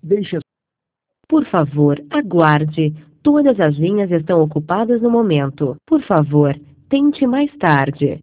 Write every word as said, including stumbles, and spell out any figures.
Deixe. Por favor, aguarde. Todas as linhas estão ocupadas no momento. Por favor, tente mais tarde.